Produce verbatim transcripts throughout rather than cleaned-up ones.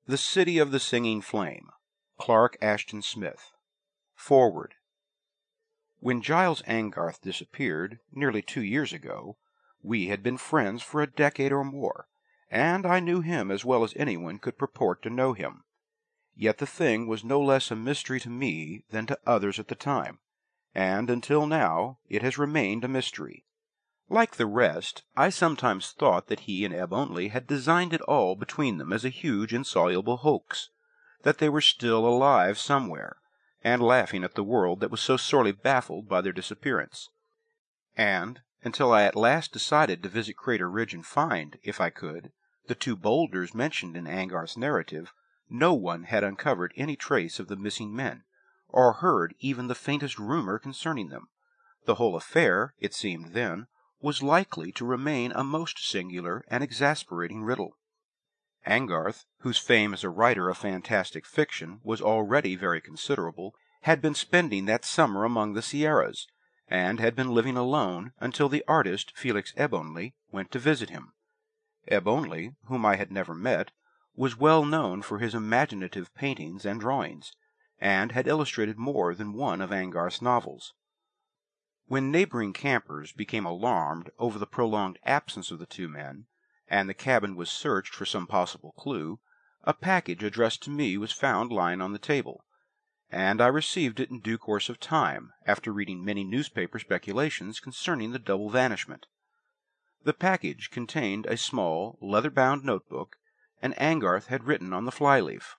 The City of the Singing Flame, Clark Ashton Smith. Forward. When Giles Angarth disappeared, nearly two years ago, we had been friends for a decade or more, and I knew him as well as anyone could purport to know him. Yet the thing was no less a mystery to me than to others at the time, and until now it has remained a mystery. Like the rest, I sometimes thought that he and Ebb Only had designed it all between them as a huge insoluble hoax, that they were still alive somewhere, and laughing at the world that was so sorely baffled by their disappearance. And, until I at last decided to visit Crater Ridge and find, if I could, the two boulders mentioned in Angarth's narrative, no one had uncovered any trace of the missing men, or heard even the faintest rumor concerning them. The whole affair, it seemed then, was likely to remain a most singular and exasperating riddle. Angarth, whose fame as a writer of fantastic fiction was already very considerable, had been spending that summer among the Sierras, and had been living alone until the artist Felix Ebb Only went to visit him. Ebb Only, whom I had never met, was well known for his imaginative paintings and drawings, and had illustrated more than one of Angarth's novels. When neighboring campers became alarmed over the prolonged absence of the two men, and the cabin was searched for some possible clue, a package addressed to me was found lying on the table, and I received it in due course of time, after reading many newspaper speculations concerning the double vanishment. The package contained a small, leather-bound notebook, and Angarth had written on the flyleaf,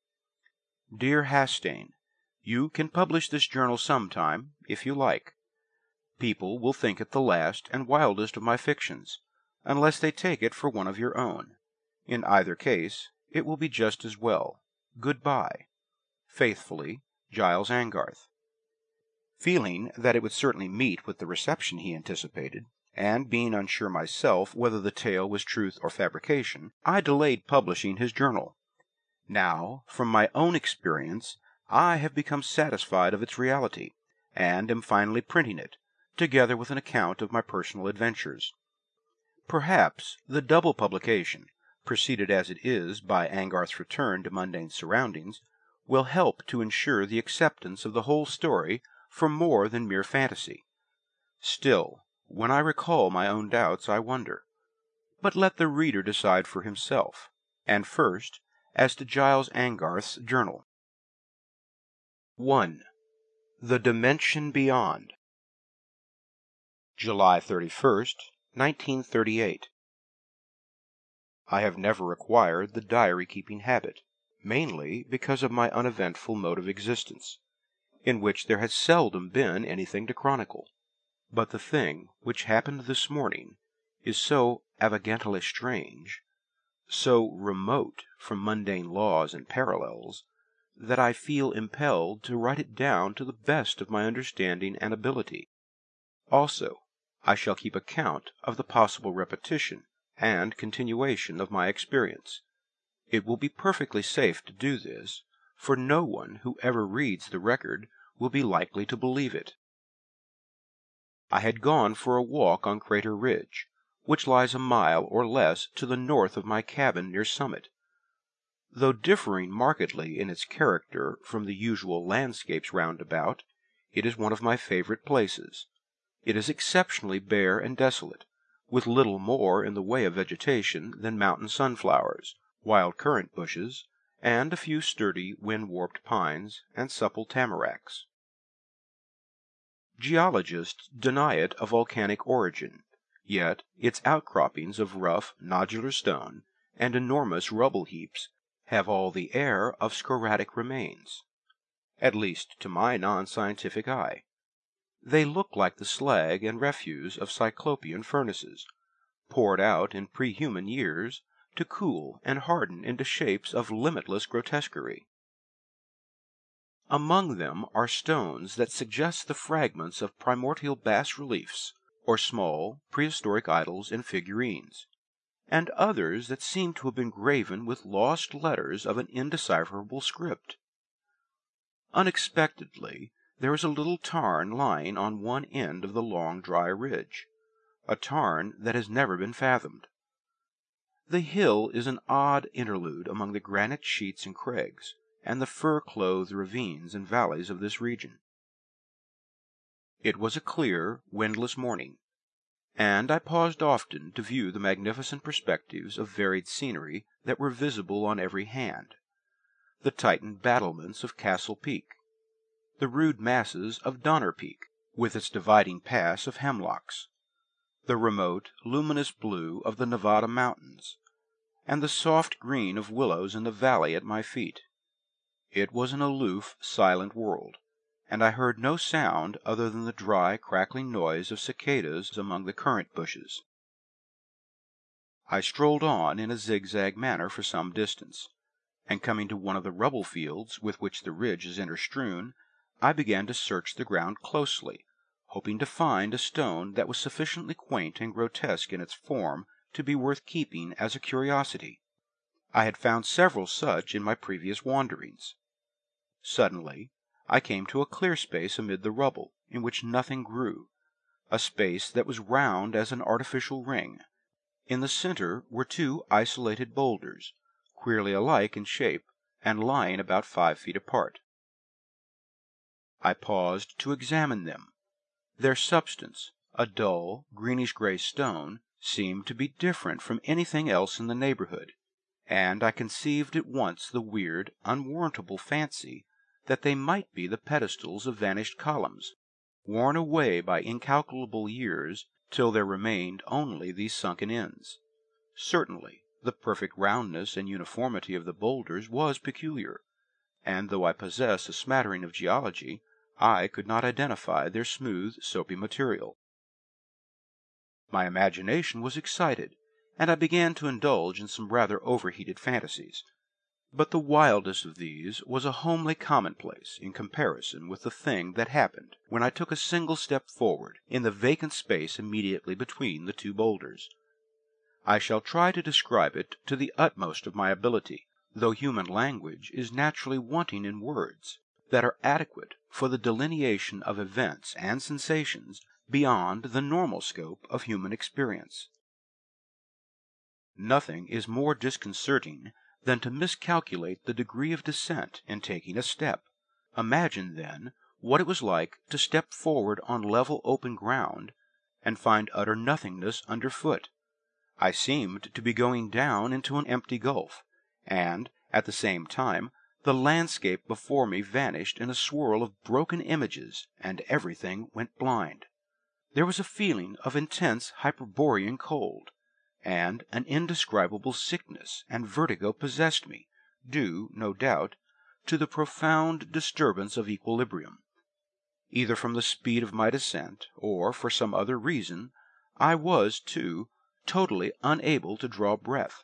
"Dear Hastane, you can publish this journal sometime, if you like. People will think it the last and wildest of my fictions, unless they take it for one of your own. In either case, it will be just as well. Goodbye. Faithfully, Giles Angarth." Feeling that it would certainly meet with the reception he anticipated, and being unsure myself whether the tale was truth or fabrication, I delayed publishing his journal. Now, from my own experience, I have become satisfied of its reality, and am finally printing it, together with an account of my personal adventures. Perhaps the double publication, preceded as it is by Angarth's return to mundane surroundings, will help to ensure the acceptance of the whole story for more than mere fantasy. Still, when I recall my own doubts, I wonder. But let the reader decide for himself. And first, as to Giles Angarth's journal. one. The Dimension Beyond. July thirty-first, nineteen thirty-eight. I have never acquired the diary-keeping habit, mainly because of my uneventful mode of existence, in which there has seldom been anything to chronicle. But the thing which happened this morning is so avagantly strange, so remote from mundane laws and parallels, that I feel impelled to write it down to the best of my understanding and ability. Also, I shall keep account of the possible repetition and continuation of my experience. It will be perfectly safe to do this, for no one who ever reads the record will be likely to believe it. I had gone for a walk on Crater Ridge, which lies a mile or less to the north of my cabin near Summit. Though differing markedly in its character from the usual landscapes round about, it is one of my favorite places. It is exceptionally bare and desolate, with little more in the way of vegetation than mountain sunflowers, wild currant bushes, and a few sturdy wind-warped pines and supple tamaracks. Geologists deny it a volcanic origin, yet its outcroppings of rough, nodular stone and enormous rubble heaps have all the air of scoriatic remains, at least to my non-scientific eye. They look like the slag and refuse of cyclopean furnaces, poured out in pre-human years to cool and harden into shapes of limitless grotesquerie. Among them are stones that suggest the fragments of primordial bas-reliefs, or small, prehistoric idols and figurines, and others that seem to have been graven with lost letters of an indecipherable script. Unexpectedly, there is a little tarn lying on one end of the long dry ridge, a tarn that has never been fathomed. The hill is an odd interlude among the granite sheets and crags, and the fir-clothed ravines and valleys of this region. It was a clear, windless morning, and I paused often to view the magnificent perspectives of varied scenery that were visible on every hand, the tightened battlements of Castle Peak, the rude masses of Donner Peak, with its dividing pass of hemlocks, the remote, luminous blue of the Nevada mountains, and the soft green of willows in the valley at my feet. It was an aloof, silent world, and I heard no sound other than the dry, crackling noise of cicadas among the currant bushes. I strolled on in a zigzag manner for some distance, and coming to one of the rubble fields with which the ridge is interstrewn, I began to search the ground closely, hoping to find a stone that was sufficiently quaint and grotesque in its form to be worth keeping as a curiosity. I had found several such in my previous wanderings. Suddenly, I came to a clear space amid the rubble, in which nothing grew, a space that was round as an artificial ring. In the center were two isolated boulders, queerly alike in shape, and lying about five feet apart. I paused to examine them. Their substance, a dull, greenish-gray stone, seemed to be different from anything else in the neighborhood, and I conceived at once the weird, unwarrantable fancy that they might be the pedestals of vanished columns, worn away by incalculable years till there remained only these sunken ends. Certainly, the perfect roundness and uniformity of the boulders was peculiar, and though I possess a smattering of geology, I could not identify their smooth, soapy material. My imagination was excited, and I began to indulge in some rather overheated fantasies. But the wildest of these was a homely commonplace in comparison with the thing that happened when I took a single step forward in the vacant space immediately between the two boulders. I shall try to describe it to the utmost of my ability, though human language is naturally wanting in words that are adequate for the delineation of events and sensations beyond the normal scope of human experience. Nothing is more disconcerting than to miscalculate the degree of descent in taking a step. Imagine, then, what it was like to step forward on level open ground and find utter nothingness underfoot. I seemed to be going down into an empty gulf, and, at the same time, the landscape before me vanished in a swirl of broken images, and everything went blind. There was a feeling of intense hyperborean cold, and an indescribable sickness and vertigo possessed me, due, no doubt, to the profound disturbance of equilibrium. Either from the speed of my descent, or for some other reason, I was, too, totally unable to draw breath.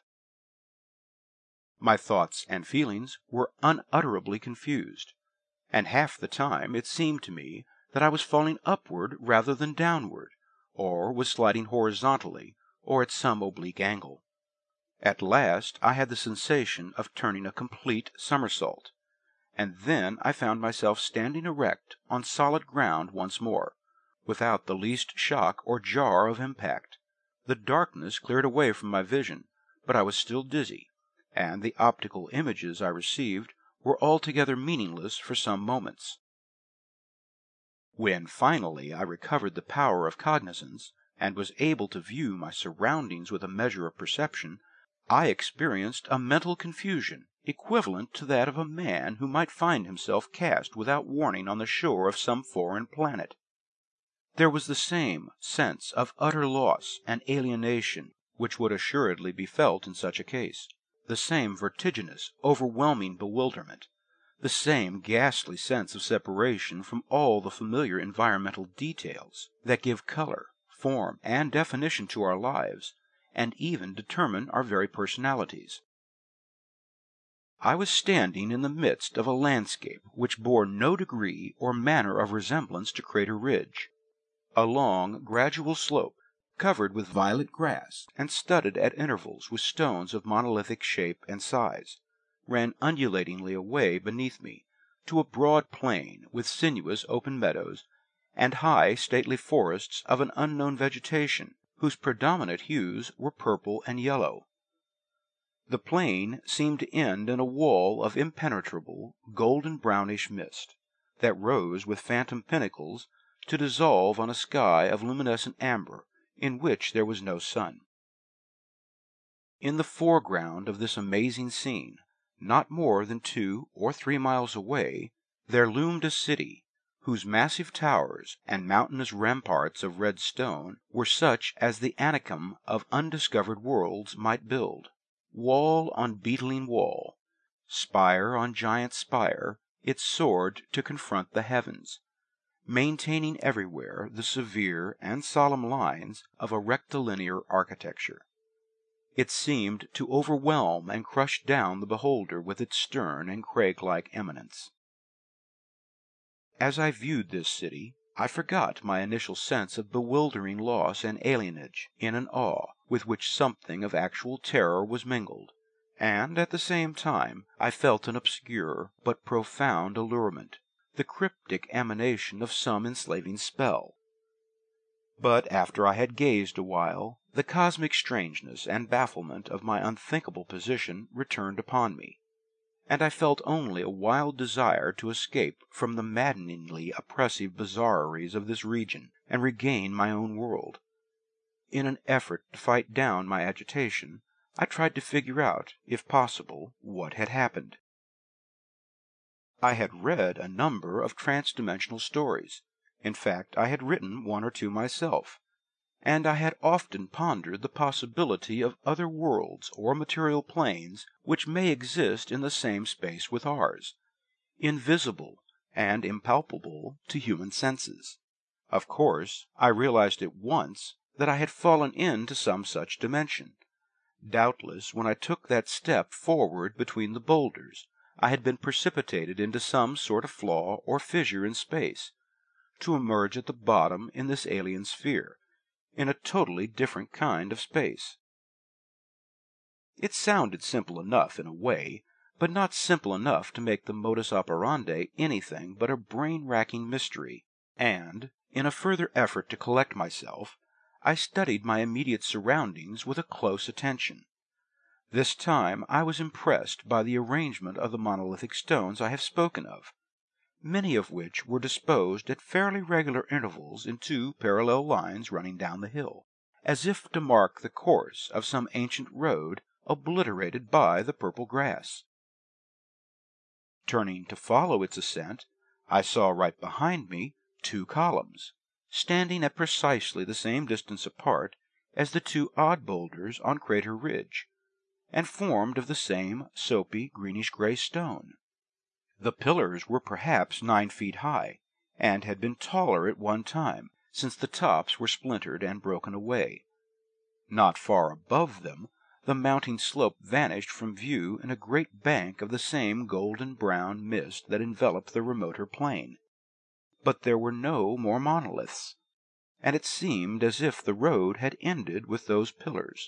My thoughts and feelings were unutterably confused, and half the time it seemed to me that I was falling upward rather than downward, or was sliding horizontally, or at some oblique angle. At last I had the sensation of turning a complete somersault, and then I found myself standing erect on solid ground once more, without the least shock or jar of impact. The darkness cleared away from my vision, but I was still dizzy, and the optical images I received were altogether meaningless for some moments. When finally I recovered the power of cognizance, and was able to view my surroundings with a measure of perception, I experienced a mental confusion equivalent to that of a man who might find himself cast without warning on the shore of some foreign planet. There was the same sense of utter loss and alienation which would assuredly be felt in such a case, the same vertiginous, overwhelming bewilderment, the same ghastly sense of separation from all the familiar environmental details that give color, form, and definition to our lives, and even determine our very personalities. I was standing in the midst of a landscape which bore no degree or manner of resemblance to Crater Ridge. A long, gradual slope, covered with violet grass and studded at intervals with stones of monolithic shape and size, ran undulatingly away beneath me to a broad plain with sinuous open meadows and high stately forests of an unknown vegetation, whose predominant hues were purple and yellow. The plain seemed to end in a wall of impenetrable, golden-brownish mist, that rose with phantom pinnacles to dissolve on a sky of luminescent amber in which there was no sun. In the foreground of this amazing scene, not more than two or three miles away, there loomed a city, whose massive towers and mountainous ramparts of red stone were such as the Anakim of undiscovered worlds might build. Wall on beetling wall, spire on giant spire, it soared to confront the heavens, maintaining everywhere the severe and solemn lines of a rectilinear architecture. It seemed to overwhelm and crush down the beholder with its stern and crag-like eminence. As I viewed this city, I forgot my initial sense of bewildering loss and alienage in an awe with which something of actual terror was mingled, and at the same time I felt an obscure but profound allurement, the cryptic emanation of some enslaving spell. But after I had gazed a while, the cosmic strangeness and bafflement of my unthinkable position returned upon me, and I felt only a wild desire to escape from the maddeningly oppressive bizarreries of this region and regain my own world. In an effort to fight down my agitation, I tried to figure out, if possible, what had happened. I had read a number of trans-dimensional stories. In fact, I had written one or two myself, and I had often pondered the possibility of other worlds or material planes which may exist in the same space with ours, invisible and impalpable to human senses. Of course, I realized at once that I had fallen into some such dimension. Doubtless, when I took that step forward between the boulders, I had been precipitated into some sort of flaw or fissure in space, to emerge at the bottom in this alien sphere, in a totally different kind of space. It sounded simple enough in a way, but not simple enough to make the modus operandi anything but a brain-racking mystery, and, in a further effort to collect myself, I studied my immediate surroundings with a close attention. This time I was impressed by the arrangement of the monolithic stones I have spoken of, many of which were disposed at fairly regular intervals in two parallel lines running down the hill, as if to mark the course of some ancient road obliterated by the purple grass. Turning to follow its ascent, I saw right behind me two columns, standing at precisely the same distance apart as the two odd boulders on Crater Ridge, and formed of the same soapy greenish-gray stone. The pillars were perhaps nine feet high, and had been taller at one time, since the tops were splintered and broken away. Not far above them, the mounting slope vanished from view in a great bank of the same golden-brown mist that enveloped the remoter plain. But there were no more monoliths, and it seemed as if the road had ended with those pillars.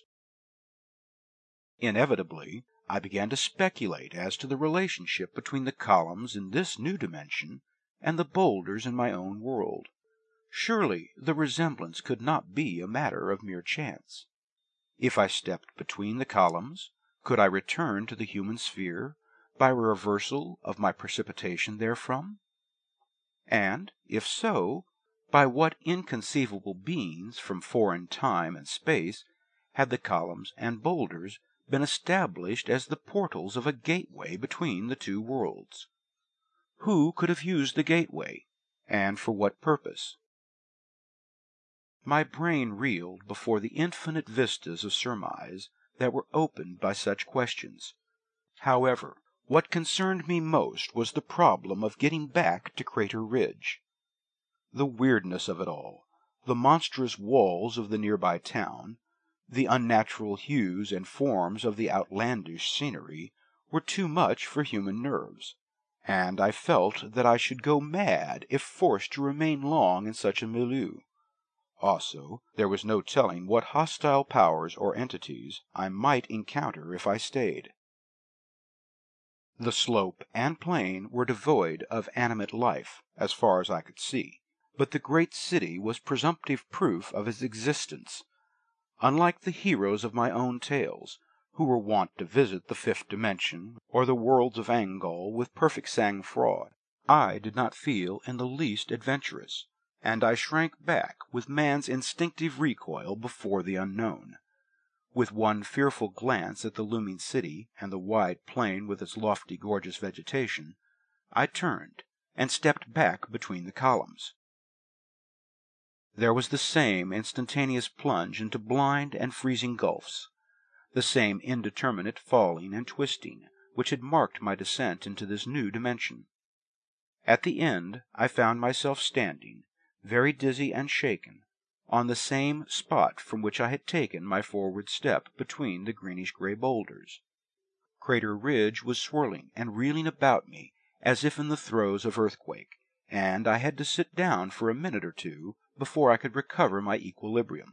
Inevitably, I began to speculate as to the relationship between the columns in this new dimension and the boulders in my own world. Surely the resemblance could not be a matter of mere chance. If I stepped between the columns, could I return to the human sphere by a reversal of my precipitation therefrom? And, if so, by what inconceivable beings from foreign time and space had the columns and boulders been established as the portals of a gateway between the two worlds? Who could have used the gateway, and for what purpose? My brain reeled before the infinite vistas of surmise that were opened by such questions. However, what concerned me most was the problem of getting back to Crater Ridge. The weirdness of it all, the monstrous walls of the nearby town, the unnatural hues and forms of the outlandish scenery, were too much for human nerves, and I felt that I should go mad if forced to remain long in such a milieu. Also, there was no telling what hostile powers or entities I might encounter if I stayed. The slope and plain were devoid of animate life, as far as I could see, but the great city was presumptive proof of its existence. Unlike the heroes of my own tales, who were wont to visit the fifth dimension or the worlds of Angol with perfect sang-froid, I did not feel in the least adventurous, and I shrank back with man's instinctive recoil before the unknown. With one fearful glance at the looming city and the wide plain with its lofty gorgeous vegetation, I turned and stepped back between the columns. There was the same instantaneous plunge into blind and freezing gulfs, the same indeterminate falling and twisting which had marked my descent into this new dimension. At the end I found myself standing, very dizzy and shaken, on the same spot from which I had taken my forward step between the greenish-gray boulders. Crater Ridge was swirling and reeling about me as if in the throes of earthquake, and I had to sit down for a minute or two before I could recover my equilibrium.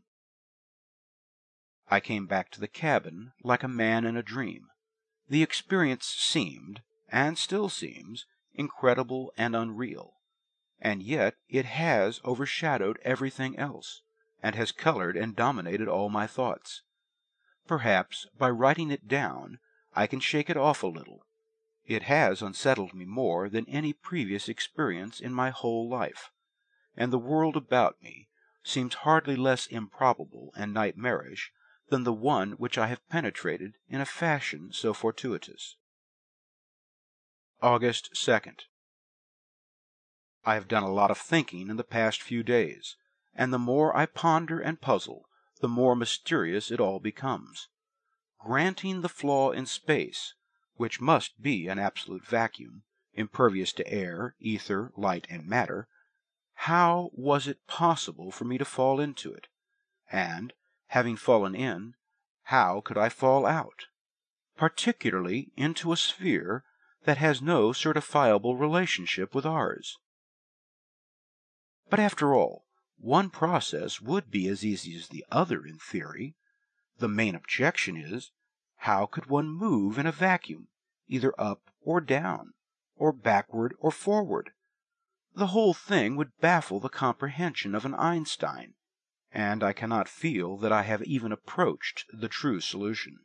I came back to the cabin like a man in a dream. The experience seemed, and still seems, incredible and unreal, and yet it has overshadowed everything else, and has colored and dominated all my thoughts. Perhaps by writing it down I can shake it off a little. It has unsettled me more than any previous experience in my whole life, and the world about me seems hardly less improbable and nightmarish than the one which I have penetrated in a fashion so fortuitous. August second. I have done a lot of thinking in the past few days, and the more I ponder and puzzle, the more mysterious it all becomes. Granting the flaw in space, which must be an absolute vacuum, impervious to air, ether, light, and matter, how was it possible for me to fall into it? And, having fallen in, how could I fall out? Particularly into a sphere that has no certifiable relationship with ours. But after all, one process would be as easy as the other in theory. The main objection is, how could one move in a vacuum, either up or down, or backward or forward? The whole thing would baffle the comprehension of an Einstein, and I cannot feel that I have even approached the true solution.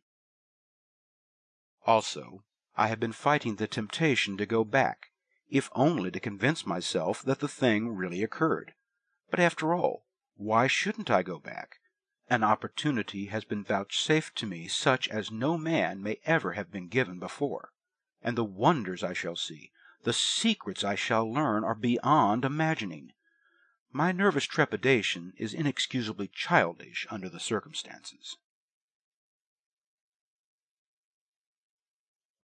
Also, I have been fighting the temptation to go back, if only to convince myself that the thing really occurred. But after all, why shouldn't I go back? An opportunity has been vouchsafed to me such as no man may ever have been given before, and the wonders I shall see, the secrets I shall learn, are beyond imagining. My nervous trepidation is inexcusably childish under the circumstances.